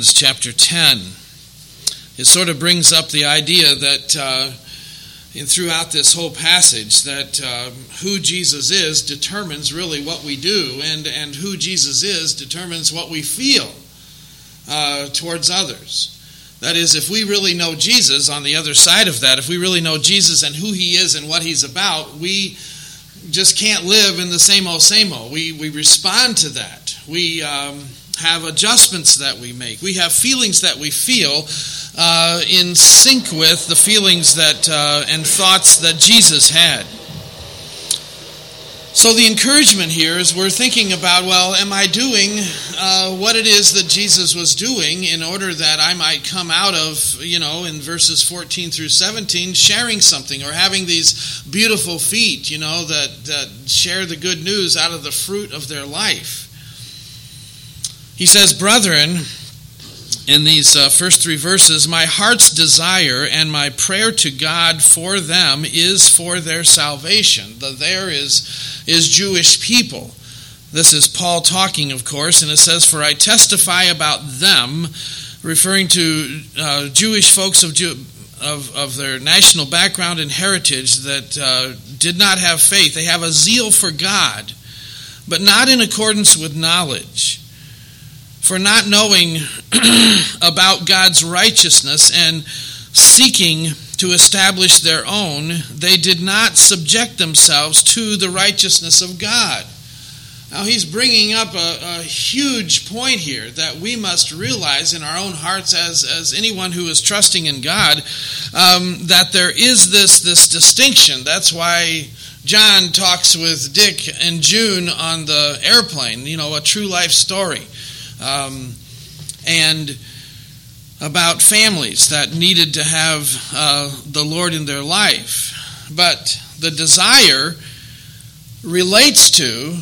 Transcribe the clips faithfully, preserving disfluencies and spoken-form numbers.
Romans chapter ten. It sort of brings up the idea that uh, in, throughout this whole passage that uh, who Jesus is determines really what we do, and, and who Jesus is determines what we feel uh, towards others. That is, if we really know Jesus, on the other side of that, if we really know Jesus and who he is and what he's about, we just can't live in the same old, same old. We, we respond to that. We um, have adjustments that we make. We have feelings that we feel uh, in sync with the feelings that uh, and thoughts that Jesus had. So the encouragement here is we're thinking about, well, am I doing uh, what it is that Jesus was doing in order that I might come out of, you know, in verses fourteen through seventeen, sharing something or having these beautiful feet, you know, that, that share the good news out of the fruit of their life. He says, brethren, in these uh, first three verses, my heart's desire and my prayer to God for them is for their salvation. The there is is Jewish people. This is Paul talking, of course, and it says, for I testify about them, referring to uh, Jewish folks of, Jew, of of their national background and heritage that uh, did not have faith. They have a zeal for God, but not in accordance with knowledge. For not knowing about God's righteousness and seeking to establish their own, they did not subject themselves to the righteousness of God. Now he's bringing up a, a huge point here that we must realize in our own hearts as, as anyone who is trusting in God, um, that there is this, this distinction. That's why John talks with Dick and June on the airplane, you know, a true life story. Um, and about families that needed to have uh, the Lord in their life. But the desire relates to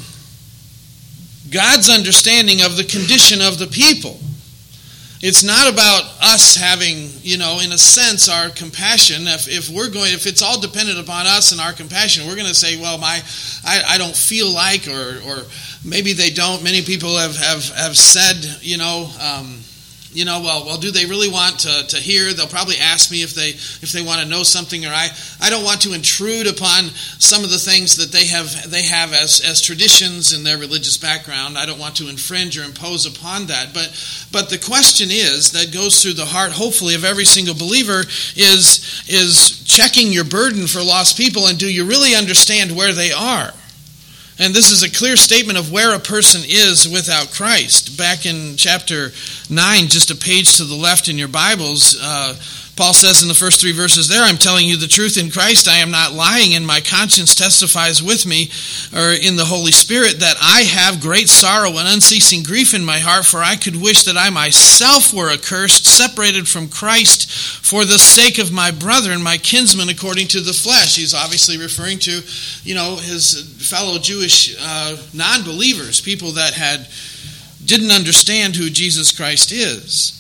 God's understanding of the condition of the people. It's not about us having, you know, in a sense, our compassion. If if we're going, if it's all dependent upon us and our compassion, we're going to say, well, my, I, I don't feel like, or or maybe they don't. Many people have have, have said, you know, um, you know, well, well, do they really want to, to hear? They'll probably ask me if they if they want to know something, or I, I don't want to intrude upon some of the things that they have they have as, as traditions in their religious background. I don't want to infringe or impose upon that. But but the question is that goes through the heart, hopefully, of every single believer is is checking your burden for lost people, and do you really understand where they are? And this is a clear statement of where a person is without Christ. Back in chapter nine, just a page to the left in your Bibles, uh, Paul says in the first three verses there, I'm telling you the truth in Christ, I am not lying, and my conscience testifies with me, or in the Holy Spirit, that I have great sorrow and unceasing grief in my heart, for I could wish that I myself were accursed, separated from Christ, for the sake of my brethren, my kinsmen according to the flesh. He's obviously referring to, you know, his fellow Jewish uh, non-believers, people that had didn't understand who Jesus Christ is.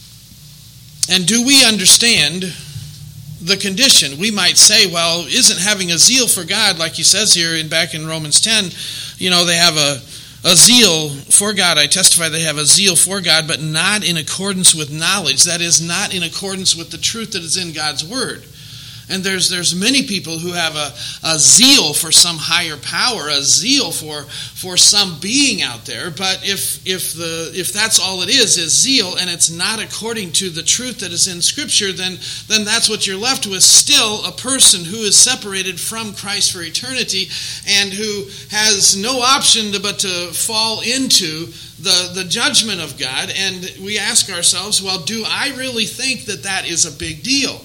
And do we understand the condition? We might say, well, isn't having a zeal for God, like he says here in back in Romans ten, you know, they have a, a zeal for God. I testify they have a zeal for God, but not in accordance with knowledge. That is, not in accordance with the truth that is in God's Word. And there's there's many people who have a, a zeal for some higher power, a zeal for for some being out there. But if if the if that's all it is, is zeal, and it's not according to the truth that is in Scripture, then then that's what you're left with. Still a person who is separated from Christ for eternity, and who has no option to, but to fall into the, the judgment of God. And we ask ourselves, well, do I really think that that is a big deal?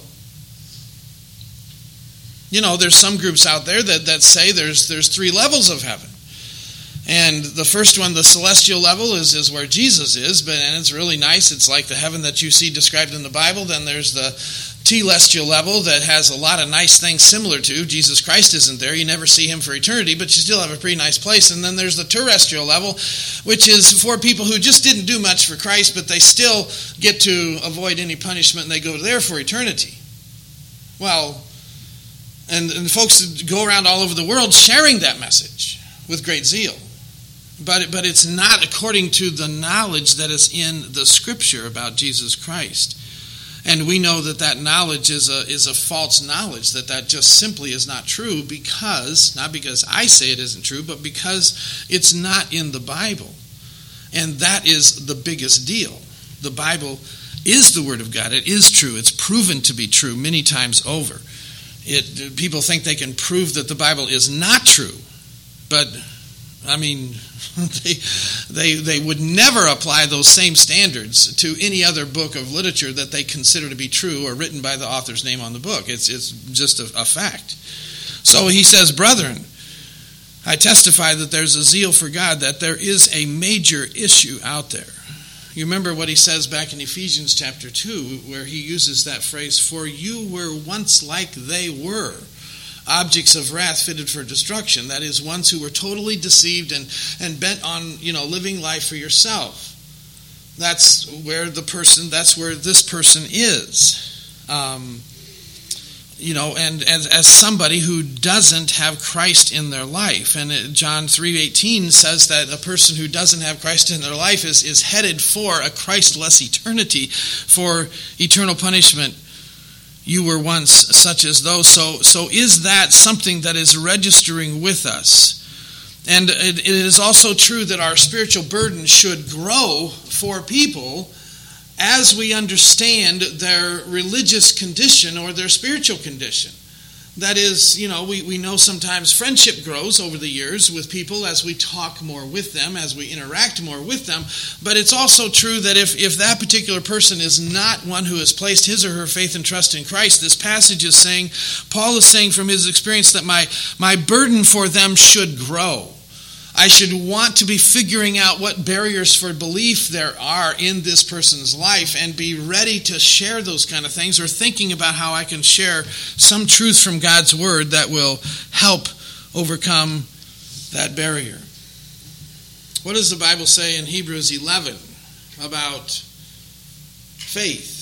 You know, there's some groups out there that, that say there's there's three levels of heaven. And the first one, the celestial level, is, is where Jesus is, but and it's really nice. It's like the heaven that you see described in the Bible. Then there's the telestial level that has a lot of nice things similar to. Jesus Christ isn't there. You never see him for eternity, but you still have a pretty nice place. And then there's the terrestrial level, which is for people who just didn't do much for Christ, but they still get to avoid any punishment, and they go there for eternity. Well, And, and folks go around all over the world sharing that message with great zeal. But, but it's not according to the knowledge that is in the Scripture about Jesus Christ. And we know that that knowledge is a is a false knowledge, that that just simply is not true because, not because I say it isn't true, but because it's not in the Bible. And that is the biggest deal. The Bible is the Word of God. It is true. It's proven to be true many times over. It, people think they can prove that the Bible is not true, but I mean, they, they they would never apply those same standards to any other book of literature that they consider to be true or written by the author's name on the book. It's it's just a, a fact. So he says, brethren, I testify that there's a zeal for God, that there is a major issue out there. You remember what he says back in Ephesians chapter two, where he uses that phrase, for you were once like they were, objects of wrath fitted for destruction. That is, ones who were totally deceived and, and bent on, you know, living life for yourself. That's where the person, that's where this person is. Um, you know, and as, as somebody who doesn't have Christ in their life. And it, John three eighteen says that a person who doesn't have Christ in their life is, is headed for a Christless eternity, for eternal punishment. You were once such as those. So, so is that something that is registering with us? And it, it is also true that our spiritual burden should grow for people as we understand their religious condition or their spiritual condition. That is, you know, we, we know sometimes friendship grows over the years with people as we talk more with them, as we interact more with them. But it's also true that if, if that particular person is not one who has placed his or her faith and trust in Christ, this passage is saying, Paul is saying from his experience that my, my burden for them should grow. I should want to be figuring out what barriers for belief there are in this person's life and be ready to share those kind of things, or thinking about how I can share some truth from God's Word that will help overcome that barrier. What does the Bible say in Hebrews eleven about faith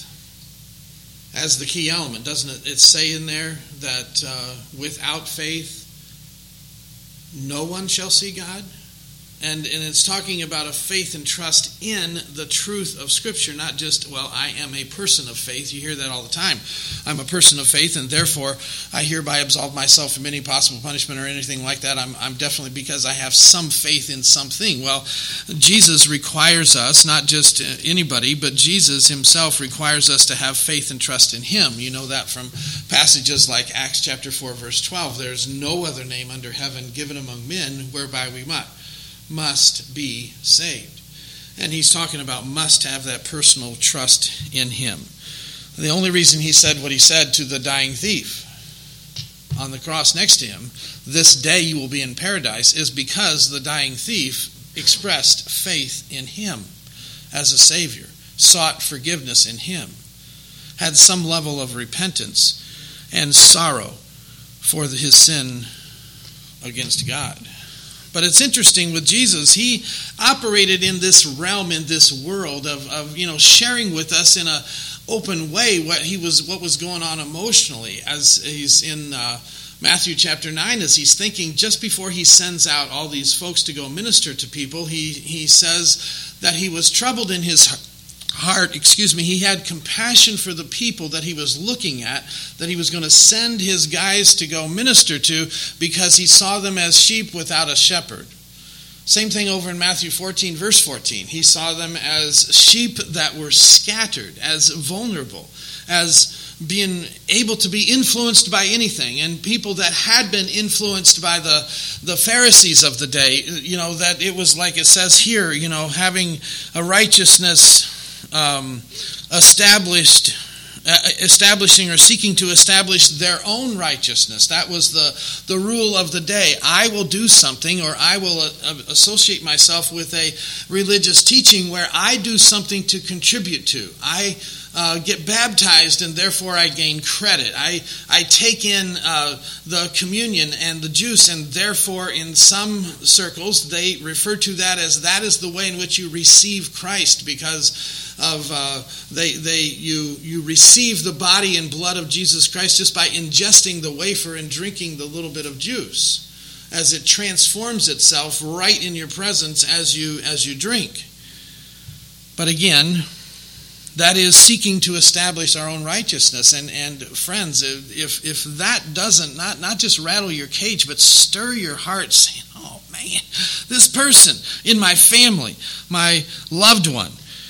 as the key element? Doesn't it, it say in there that uh, without faith, no one shall see God? And, and it's talking about a faith and trust in the truth of Scripture, not just, well, I am a person of faith. You hear that all the time. I'm a person of faith, and therefore I hereby absolve myself from any possible punishment or anything like that. I'm, I'm definitely because I have some faith in something. Well, Jesus requires us, not just anybody, but Jesus himself requires us to have faith and trust in him. You know that from passages like Acts chapter four, verse twelve. There's no other name under heaven given among men whereby we must. must be saved. And he's talking about must have that personal trust in him. The only reason he said what he said to the dying thief on the cross next to him, this day you will be in paradise, is because the dying thief expressed faith in him as a Savior, sought forgiveness in him, had some level of repentance and sorrow for his sin against God. But it's interesting with Jesus, he operated in this realm, in this world of, of you know, sharing with us in a open way what he was, what was going on emotionally. As he's in uh, Matthew chapter nine, as he's thinking just before he sends out all these folks to go minister to people, he he says that he was troubled in his heart, excuse me, he had compassion for the people that he was looking at, that he was going to send his guys to go minister to, because he saw them as sheep without a shepherd. Same thing over in Matthew fourteen, verse fourteen. He saw them as sheep that were scattered, as vulnerable, as being able to be influenced by anything, and people that had been influenced by the, the Pharisees of the day, you know, that it was like it says here, you know, having a righteousness Um, established, uh, establishing or seeking to establish their own righteousness. That was the, the rule of the day. I will do something, or I will uh, associate myself with a religious teaching where I do something to contribute to. I uh, get baptized, and therefore I gain credit. I, I take in uh, the communion and the juice, and therefore in some circles they refer to that as that is the way in which you receive Christ, because of uh, they they you you receive the body and blood of Jesus Christ just by ingesting the wafer and drinking the little bit of juice. as it transforms itself right in your presence as you as you drink. But again, that is seeking to establish our own righteousness. And, and friends, if if that doesn't not, not just rattle your cage, but stir your heart, saying, oh man, this person in my family, my loved one.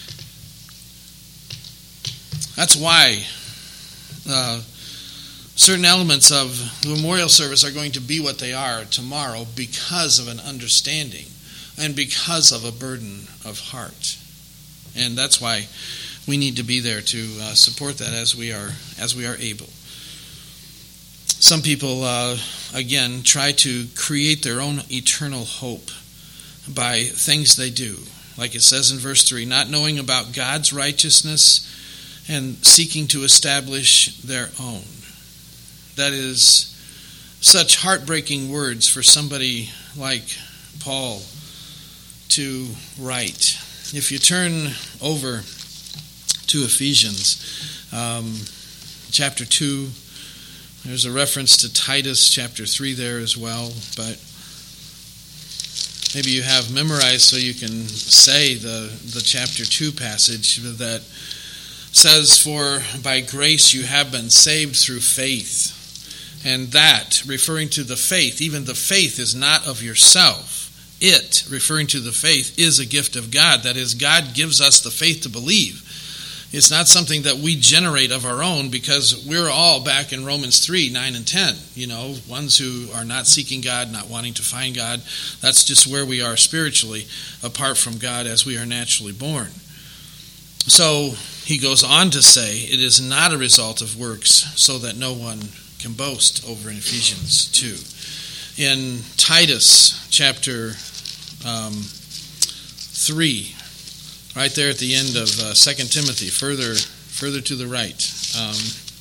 That's why uh, certain elements of the memorial service are going to be what they are tomorrow, because of an understanding and because of a burden of heart. And that's why we need to be there to uh, support that as we are as we are able. Some people, uh, again, try to create their own eternal hope by things they do. Like it says in verse three, not knowing about God's righteousness and seeking to establish their own. That is such heartbreaking words for somebody like Paul to write. If you turn over to Ephesians um, chapter two, there's a reference to Titus chapter three there as well, but maybe you have memorized so you can say the, the chapter two passage that says, for by grace you have been saved through faith. And that, referring to the faith, even the faith is not of yourself. It, referring to the faith, is a gift of God. That is, God gives us the faith to believe. It's not something that we generate of our own, because we're all back in Romans three, nine and ten. You know, ones who are not seeking God, not wanting to find God. That's just where we are spiritually, apart from God as we are naturally born. So he goes on to say, it is not a result of works, so that no one can boast, over in Ephesians two. In Titus chapter um, three, right there at the end of uh, Second Timothy, further further to the right. Um,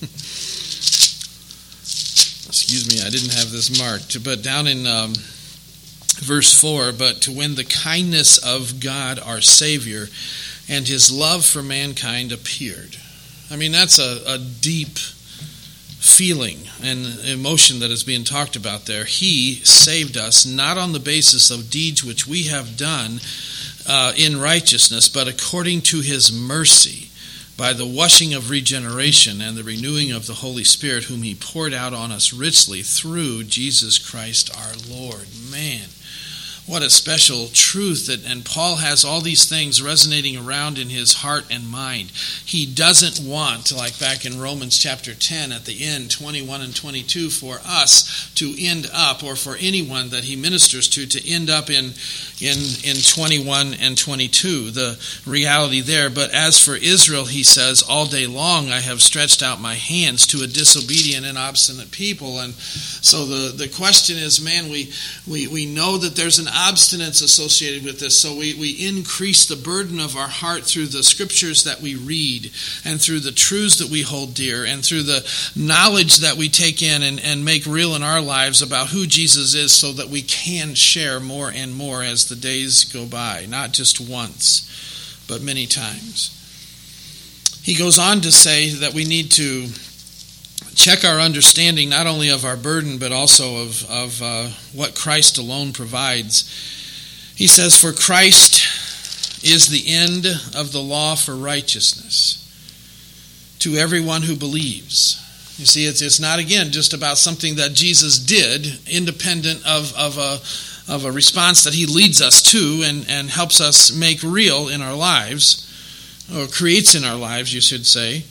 excuse me, I didn't have this marked, but down in um, verse four, but to win the kindness of God our Savior and his love for mankind appeared. I mean, that's a, a deep feeling and emotion that is being talked about there. He saved us not on the basis of deeds which we have done uh, in righteousness, but according to his mercy, by the washing of regeneration and the renewing of the Holy Spirit, whom he poured out on us richly through Jesus Christ our Lord. Man, what a special truth. That, and Paul has all these things resonating around in his heart and mind. He doesn't want, like back in Romans chapter ten at the end, twenty-one and twenty-two, for us to end up, or for anyone that he ministers to, to end up in, in, in twenty-one and twenty-two, the reality there. But as for Israel, he says, all day long I have stretched out my hands to a disobedient and obstinate people. And so the, the question is, man, we, we, we know that there's an obstinance associated with this, so we, we increase the burden of our heart through the scriptures that we read, and through the truths that we hold dear, and through the knowledge that we take in and, and make real in our lives about who Jesus is, so that we can share more and more as the days go by, not just once, but many times. He goes on to say that we need to check our understanding not only of our burden, but also of, of uh, what Christ alone provides. He says, for Christ is the end of the law for righteousness to everyone who believes. You see, it's it's not, again, just about something that Jesus did, independent of, of, a, of a response that he leads us to and, and helps us make real in our lives, or creates in our lives, you should say.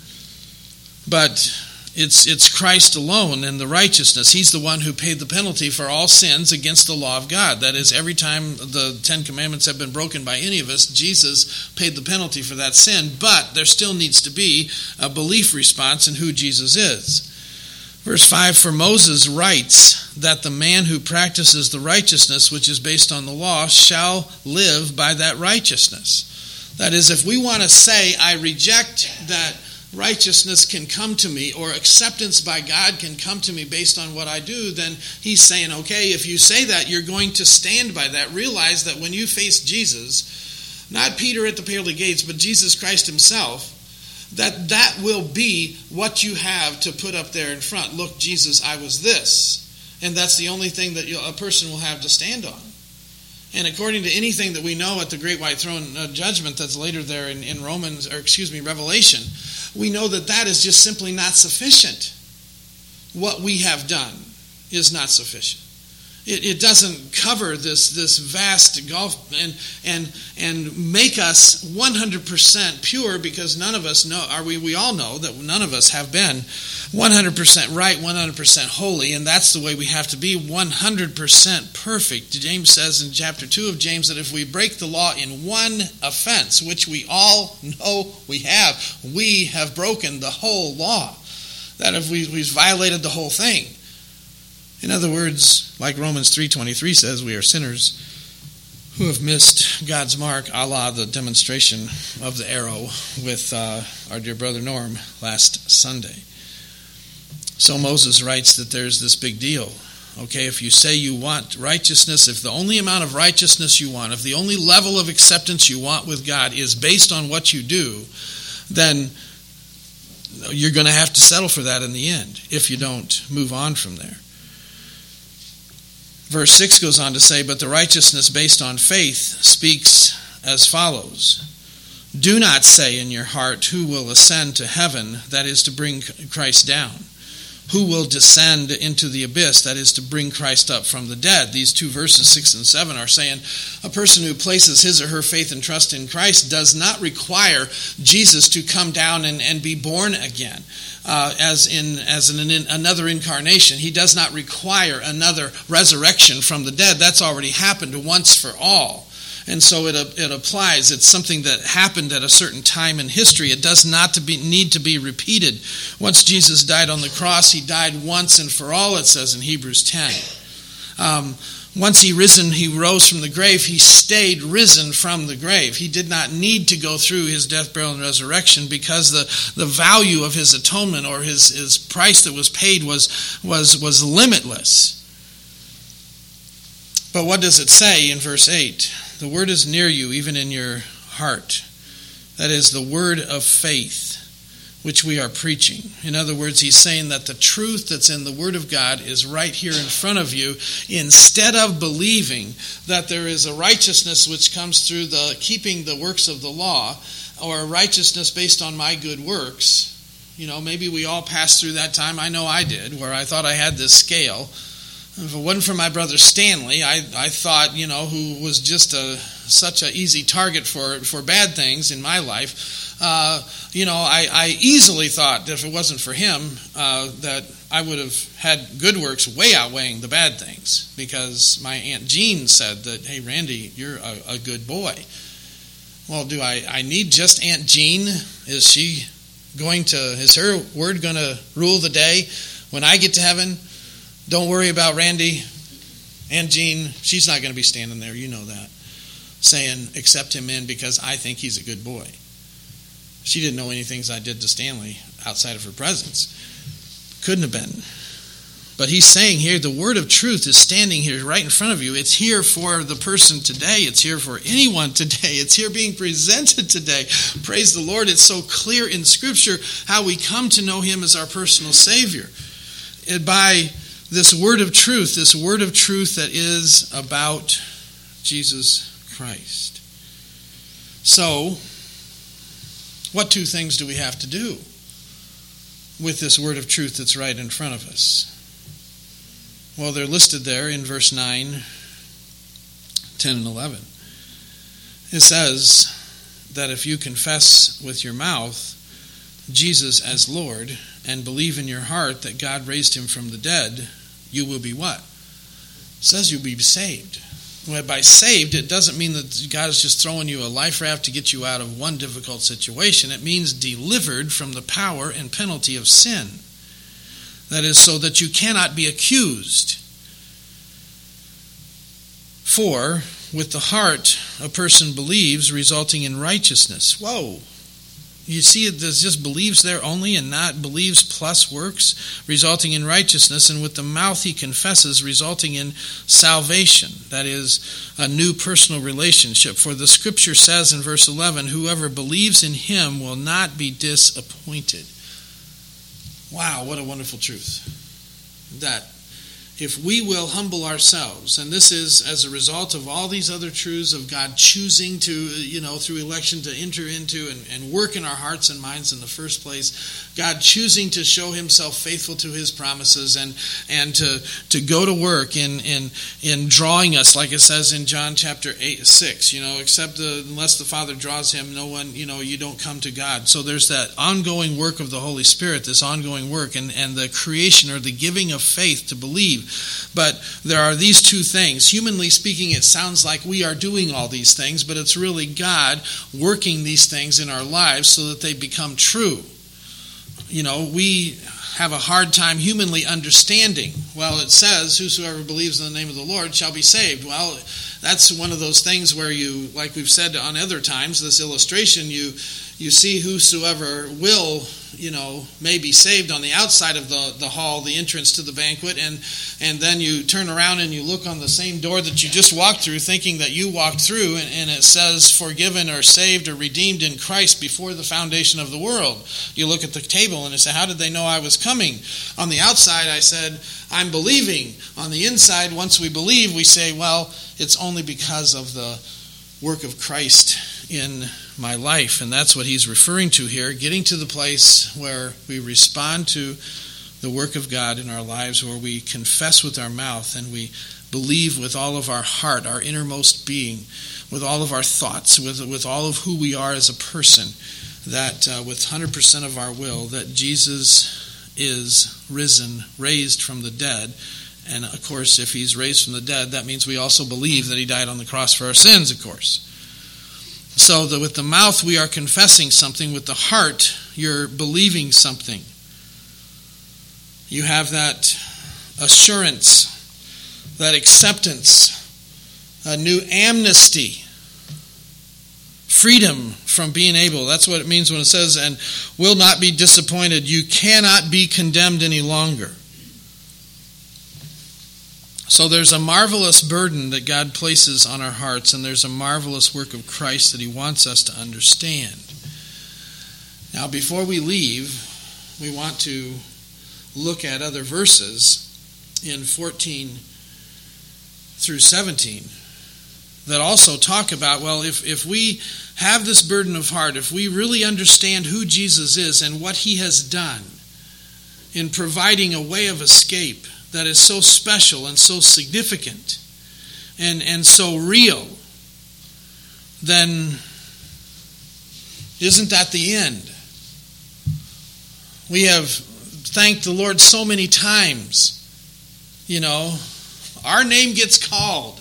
But It's it's Christ alone and the righteousness. He's the one who paid the penalty for all sins against the law of God. That is, every time the Ten Commandments have been broken by any of us, Jesus paid the penalty for that sin. But there still needs to be a belief response in who Jesus is. Verse five, for Moses writes that the man who practices the righteousness which is based on the law shall live by that righteousness. That is, if we want to say, I reject that righteousness can come to me, or acceptance by God can come to me based on what I do, then he's saying, okay, if you say that, you're going to stand by that. Realize that when you face Jesus, not Peter at the pearly gates, but Jesus Christ himself, that that will be what you have to put up there in front. Look, Jesus, I was this. And that's the only thing that a person will have to stand on. And according to anything that we know at the Great White Throne uh, Judgment that's later there in, in Romans, or excuse me, Revelation, we know that that is just simply not sufficient. What we have done is not sufficient. It, it doesn't cover this, this vast gulf and and and make us one hundred percent pure, because none of us know, are we, we all know that none of us have been one hundred percent right, one hundred percent holy, and that's the way we have to be, one hundred percent perfect. James says in chapter two of James that if we break the law in one offense, which we all know we have, we have broken the whole law. That if we, we've violated the whole thing. In other words, like Romans three twenty-three says, we are sinners who have missed God's mark, a la the demonstration of the arrow with uh, our dear brother Norm last Sunday. So Moses writes that there's this big deal. Okay, if you say you want righteousness, if the only amount of righteousness you want, if the only level of acceptance you want with God is based on what you do, then you're going to have to settle for that in the end if you don't move on from there. Verse six goes on to say, but the righteousness based on faith speaks as follows. Do not say in your heart, who will ascend to heaven, that is to bring Christ down. Who will descend into the abyss, that is to bring Christ up from the dead. These two verses, six and seven, are saying a person who places his or her faith and trust in Christ does not require Jesus to come down and, and be born again. Uh, as in as an, in another incarnation. He does not require another resurrection from the dead. That's already happened once for all. And so it it applies. It's something that happened at a certain time in history. It does not to be, need to be repeated. Once Jesus died on the cross, he died once and for all, it says in Hebrews ten. Um, Once he risen, he rose from the grave. He stayed risen from the grave. He did not need to go through his death, burial, and resurrection, because the, the value of his atonement, or his, his price that was paid, was, was, was limitless. But what does it say in verse eight? The word is near you, even in your heart. That is the word of faith, which we are preaching. In other words, he's saying that the truth that's in the Word of God is right here in front of you. Instead of believing that there is a righteousness which comes through the keeping the works of the law, or a righteousness based on my good works, you know, maybe we all passed through that time. I know I did, where I thought I had this scale. If it wasn't for my brother Stanley, I, I thought, you know, who was just a such an easy target for, for bad things in my life, Uh, you know, I, I easily thought that if it wasn't for him, uh, that I would have had good works way outweighing the bad things, because my Aunt Jean said that, hey, Randy, you're a, a good boy. Well, do I, I need just Aunt Jean? Is she going to, is her word going to rule the day? When I get to heaven, don't worry about Randy. Aunt Jean, she's not going to be standing there, you know that, saying, accept him in because I think he's a good boy. She didn't know any things I did to Stanley outside of her presence. Couldn't have been. But he's saying here, the word of truth is standing here right in front of you. It's here for the person today. It's here for anyone today. It's here being presented today. Praise the Lord. It's so clear in Scripture how we come to know him as our personal Savior. And by this word of truth, this word of truth that is about Jesus Christ. So, what two things do we have to do with this word of truth that's right in front of us? Well, they're listed there in verse nine, ten, and eleven. It says that if you confess with your mouth Jesus as Lord and believe in your heart that God raised him from the dead, you will be what? It says you'll be saved. Well, by saved, it doesn't mean that God is just throwing you a life raft to get you out of one difficult situation. It means delivered from the power and penalty of sin. That is, so that you cannot be accused. For, with the heart, a person believes, resulting in righteousness. Whoa! You see, it just believes there only and not believes plus works, resulting in righteousness. And with the mouth he confesses, resulting in salvation. That is, a new personal relationship. For the Scripture says in verse eleven, whoever believes in him will not be disappointed. Wow, what a wonderful truth. That if we will humble ourselves, and this is as a result of all these other truths of God choosing to, you know, through election to enter into and, and work in our hearts and minds in the first place, God choosing to show himself faithful to his promises and and to, to go to work in, in in drawing us, like it says in John chapter eight, six, you know, except the, unless the Father draws him, no one, you know, you don't come to God. So there's that ongoing work of the Holy Spirit, this ongoing work, and, and the creation or the giving of faith to believe. But there are these two things. Humanly speaking, it sounds like we are doing all these things, but it's really God working these things in our lives so that they become true. You know, we have a hard time humanly understanding. Well, it says, whosoever believes in the name of the Lord shall be saved. Well, that's one of those things where you, like we've said on other times, this illustration, you you see whosoever will, you know, may be saved on the outside of the, the hall, the entrance to the banquet, and and then you turn around and you look on the same door that you just walked through, thinking that you walked through, and, and it says forgiven or saved or redeemed in Christ before the foundation of the world. You look at the table and you say, how did they know I was coming? On the outside, I said, I'm believing. On the inside, once we believe, we say, well, it's only because of the work of Christ in my life. And that's what he's referring to here, getting to the place where we respond to the work of God in our lives, where we confess with our mouth and we believe with all of our heart, our innermost being, with all of our thoughts, with, with all of who we are as a person, that uh, with one hundred percent of our will, that Jesus is risen, raised from the dead. And of course, if he's raised from the dead, that means we also believe that he died on the cross for our sins, of course. So that with the mouth we are confessing something, with the heart you're believing something. You have that assurance, that acceptance, a new amnesty, freedom from being able. That's what it means when it says, and will not be disappointed. You cannot be condemned any longer. So there's a marvelous burden that God places on our hearts, and there's a marvelous work of Christ that he wants us to understand. Now, before we leave, we want to look at other verses in fourteen through seventeen that also talk about, well, if, if we have this burden of heart, if we really understand who Jesus is and what he has done in providing a way of escape that is so special and so significant and, and so real, then isn't that the end? We have thanked the Lord so many times. You know, our name gets called.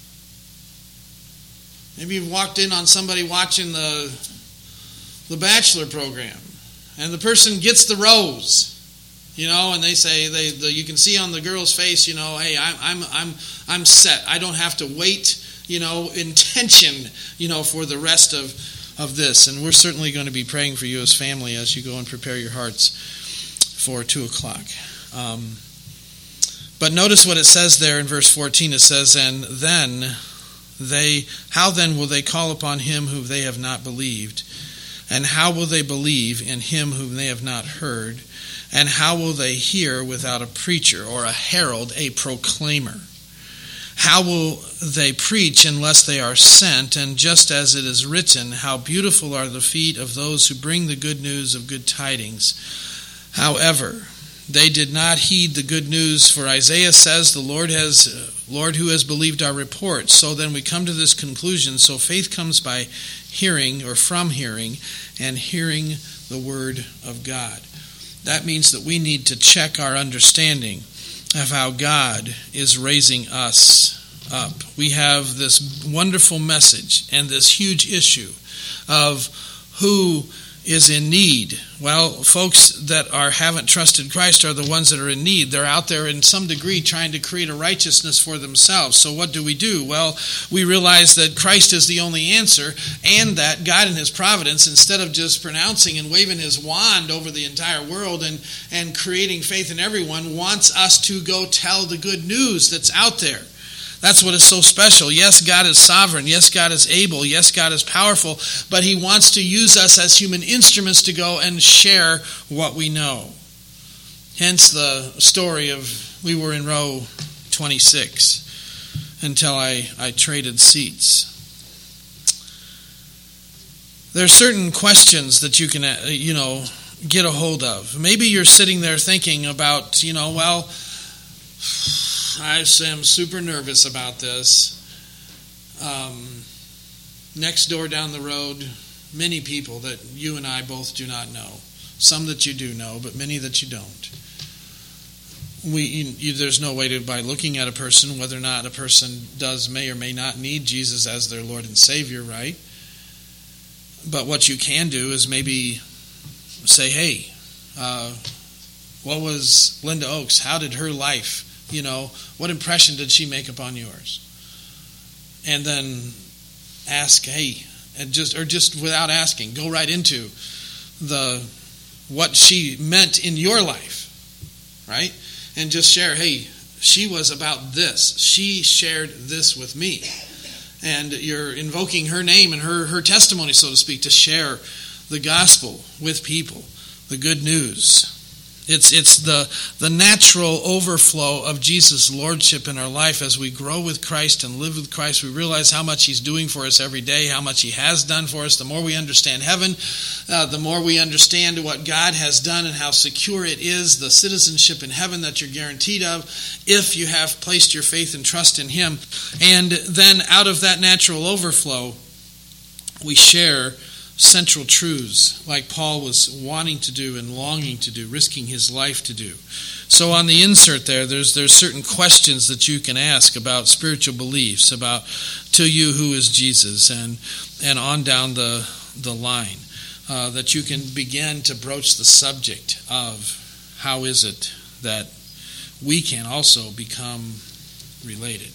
Maybe you've walked in on somebody watching the, the Bachelor program, and the person gets the rose. You know, and they say they the, you can see on the girl's face, you know, hey, I'm I'm I'm I'm set. I don't have to wait, you know, in tension, you know, for the rest of of this. And we're certainly going to be praying for you as family as you go and prepare your hearts for two o'clock. Um, but notice what it says there in verse fourteen. It says, and then they, how then will they call upon him whom they have not believed? And how will they believe in him whom they have not heard? And how will they hear without a preacher or a herald, a proclaimer? How will they preach unless they are sent? And just as it is written, how beautiful are the feet of those who bring the good news of good tidings. However, they did not heed the good news, for Isaiah says, the Lord has, uh, Lord who has believed our report. So then we come to this conclusion. So faith comes by hearing, or from hearing, and hearing the word of God. That means that we need to check our understanding of how God is raising us up. We have this wonderful message and this huge issue of who is in need. Well, folks that are haven't trusted Christ are the ones that are in need. They're out there in some degree trying to create a righteousness for themselves. So what do we do? Well, we realize that Christ is the only answer, and that God in his providence, instead of just pronouncing and waving his wand over the entire world and, and creating faith in everyone, wants us to go tell the good news that's out there. That's what is so special. Yes, God is sovereign. Yes, God is able. Yes, God is powerful. But he wants to use us as human instruments to go and share what we know. Hence the story of we were in row twenty-six until I, I traded seats. There are certain questions that you can, you know, get a hold of. Maybe you're sitting there thinking about, you know, well, I am super nervous about this. Um, next door down the road, many people that you and I both do not know. Some that you do know, but many that you don't. We, you, there's no way to, by looking at a person, whether or not a person does, may or may not need Jesus as their Lord and Savior, right? But what you can do is maybe say, hey, uh, what was Linda Oakes? How did her life, you know, what impression did she make upon yours? And then ask, hey, and just or just without asking, go right into the what she meant in your life, right? And just share, hey, she was about this. She shared this with me. And you're invoking her name and her, her testimony, so to speak, to share the gospel with people, the good news. It's it's the the natural overflow of Jesus' lordship in our life as we grow with Christ and live with Christ. We realize how much He's doing for us every day, how much He has done for us. The more we understand heaven, uh, the more we understand what God has done and how secure it is, the citizenship in heaven that you're guaranteed of if you have placed your faith and trust in Him. And then out of that natural overflow, we share central truths like Paul was wanting to do and longing to do, risking his life to do. So on the insert there, there's there's certain questions that you can ask about spiritual beliefs, about to you who is Jesus, and and on down the the line uh, that you can begin to broach the subject of how is it that we can also become related.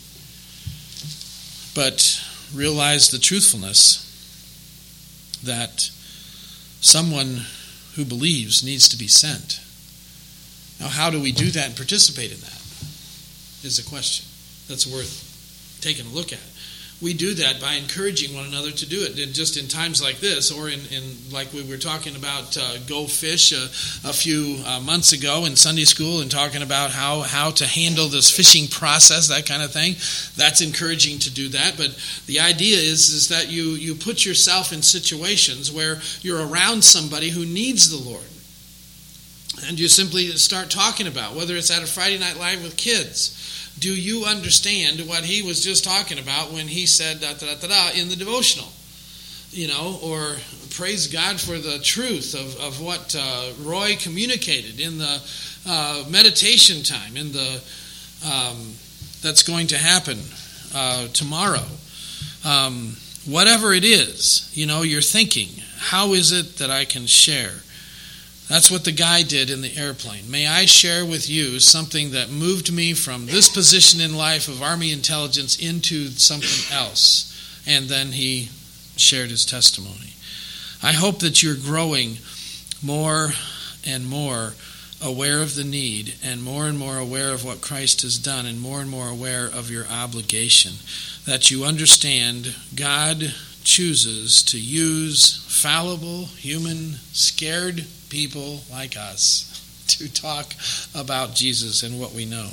But realize the truthfulness that someone who believes needs to be sent. Now, how do we do that and participate in that is a question that's worth taking a look at. We do that by encouraging one another to do it. And just in times like this, or in, in like we were talking about uh, Go Fish a, a few uh, months ago in Sunday school, and talking about how, how to handle this fishing process, that kind of thing. That's encouraging to do that. But the idea is, is that you, you put yourself in situations where you're around somebody who needs the Lord. And you simply start talking about, whether it's at a Friday Night Live with kids, do you understand what he was just talking about when he said da da da da in the devotional? You know, or praise God for the truth of, of what uh, Roy communicated in the uh, meditation time, in the um, that's going to happen uh, tomorrow. Um, whatever it is, you know, you're thinking, how is it that I can share? That's what the guy did in the airplane. May I share with you something that moved me from this position in life of Army intelligence into something else? And then he shared his testimony. I hope that you're growing more and more aware of the need, and more and more aware of what Christ has done, and more and more aware of your obligation. That you understand God chooses to use fallible, human, scared people like us to talk about Jesus and what we know.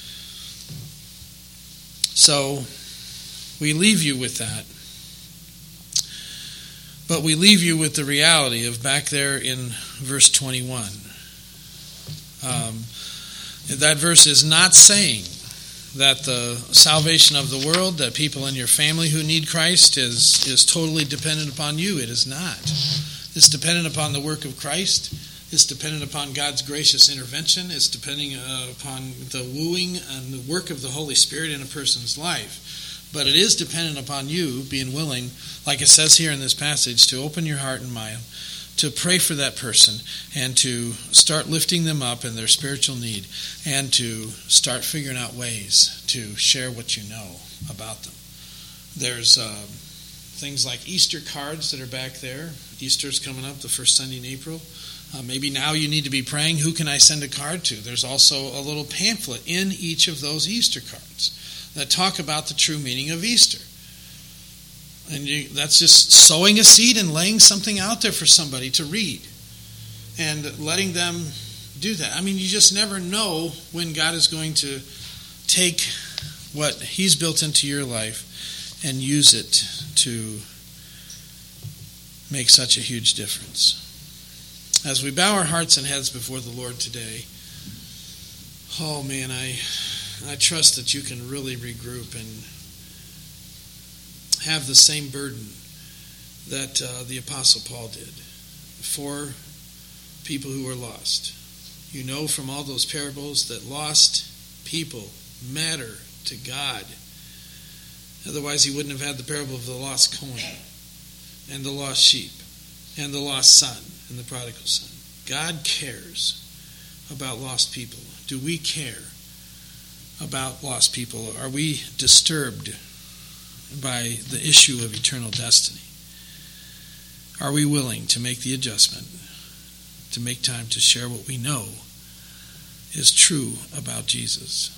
So we leave you with that. But we leave you with the reality of back there in verse twenty-one. Um, that verse is not saying that the salvation of the world, that people in your family who need Christ, is, is totally dependent upon you. It is not. It's dependent upon the work of Christ. It's dependent upon God's gracious intervention. It's depending uh, upon the wooing and the work of the Holy Spirit in a person's life. But it is dependent upon you being willing, like it says here in this passage, to open your heart and mind, to pray for that person, and to start lifting them up in their spiritual need, and to start figuring out ways to share what you know about them. There's uh, things like Easter cards that are back there. Easter's coming up, the first Sunday in April. Uh, maybe now you need to be praying, who can I send a card to? There's also a little pamphlet in each of those Easter cards that talk about the true meaning of Easter. And you, that's just sowing a seed and laying something out there for somebody to read, and letting them do that. I mean, you just never know when God is going to take what He's built into your life and use it to make such a huge difference. As we bow our hearts and heads before the Lord today, oh man, I I trust that you can really regroup and have the same burden that uh, the Apostle Paul did for people who were lost. You know from all those parables that lost people matter to God. Otherwise he wouldn't have had the parable of the lost coin and the lost sheep and the lost son and the prodigal son. God cares about lost people. Do we care about lost people? Are we disturbed by the issue of eternal destiny? Are we willing to make the adjustment, to make time to share what we know is true about Jesus?